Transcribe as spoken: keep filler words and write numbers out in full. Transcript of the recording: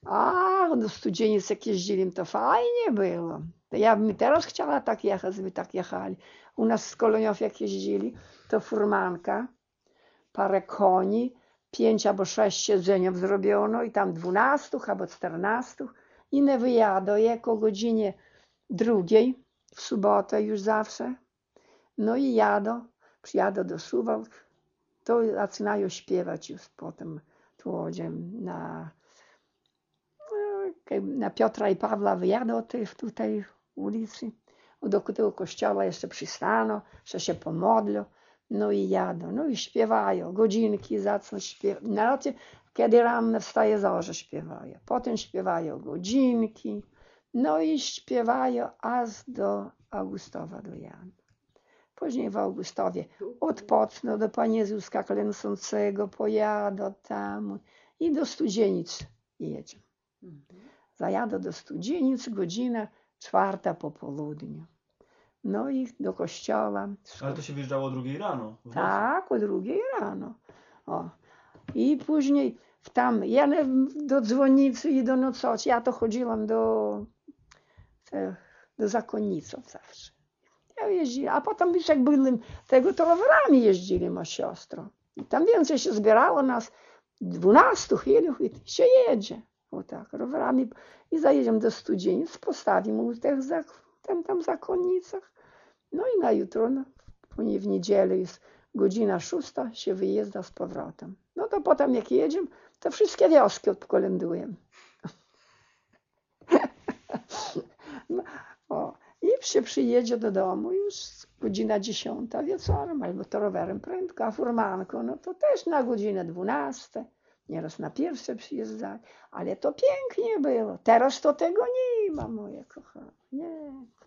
A, do Studzienic jak jeździli, to fajnie było. To ja bym teraz chciała tak jechać, żeby tak jechali. U nas z Koloniów jak jeździli, to furmanka, parę koni, pięć albo sześć siedzeniów zrobiono i tam dwunastu albo czternastu i nie wyjadą jak o godzinie drugiej w sobotę już zawsze. No i jadą, przyjadą do Suwałk, to zaczynają śpiewać już potem tu na, na Piotra i Pawła wyjadą tutaj ulicy, do tego kościoła jeszcze przystaną, że się pomodlą, no i jadą, no i śpiewają, godzinki zaczną śpiewać, na kiedy rano wstaje zorze śpiewają, potem śpiewają godzinki, no i śpiewają aż do Augustowa do Jana. Później w Augustowie odpoczną do Pana Jezuska Klęsącego, pojadą tam i do Studzienic jedzie. Zajadą do Studzienic, godzina czwarta po południu. No i do kościoła. Ale to się wyjeżdżało o drugiej rano. Tak, o drugiej rano. O. I później tam, ja nie, do dzwonnicy i do nococi, ja to chodziłam do, do zakonniców zawsze. Ja jeździłam, a potem już jak byłem tego, to rowerami jeździli ma siostrą. I tam więcej się zbierało nas, dwunastu chwilów i się jedzie. O tak, rowerami. I zajedziemy do Studzienic, postawimy w tych tam, tam zakonnicach. No i na jutro, no, później w niedzielę jest godzina szósta, się wyjeżdża z powrotem. No to potem jak jedziemy, to wszystkie wioski odkolędujemy. No, o. I się przyjedzie do domu już godzina dziesiąta wieczorem, albo to rowerem prędko, a furmanką, no to też na godzinę dwunastą. Nieraz na pierwsze przyjeżdżali, ale to pięknie było. Teraz to tego nie ma, moje kochane. Nie.